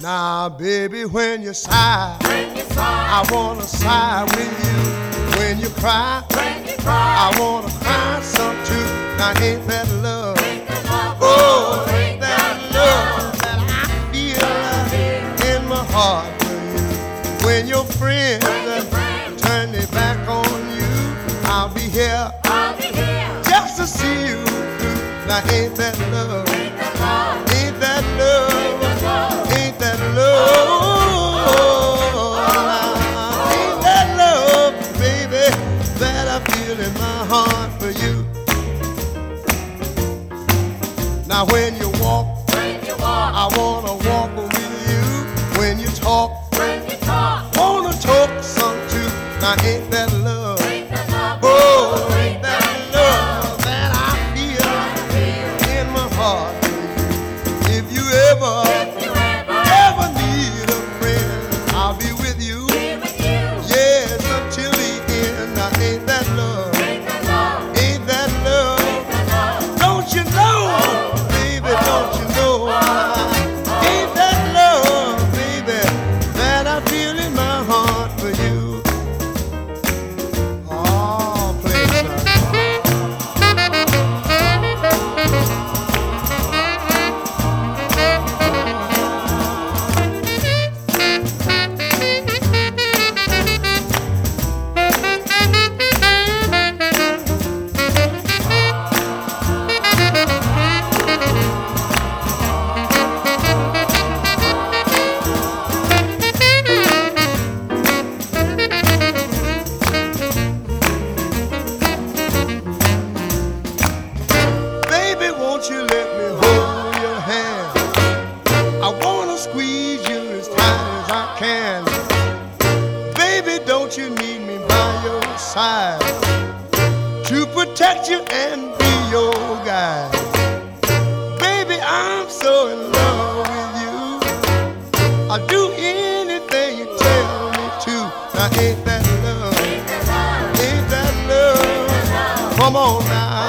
Now, baby, when you sigh, I wanna sigh with you. When you cry, I wanna cry some too. Now, ain't that love? Oh, ain't that love that I feel in my heart for you? When your friends turn their back on you, I'll be here just to see you through. Now, ain't that love? Ain't that love? Ain't that love? Ain't that love, baby, that I feel in my heart for you? Now when you walk, I wanna walk with you. When you talk, wanna talk some too. Now ain't that love? Oh, ain't that love that I feel in my heart for you? If you ever need a friend, I'll be with you. Yes, until the end. Now ain't that love? Ain't that love? Don't you know, baby? Don't you know? Ain't that love, baby, that I feel in my heart for you? Oh, play won't you let me hold your hand? I wanna squeeze you as tight as I can. Baby, don't you need me by your side to protect you and be your guide? Baby, I'm so in love with you. I'll do anything you tell me to. Now ain't that love? Ain't that love? Come on now.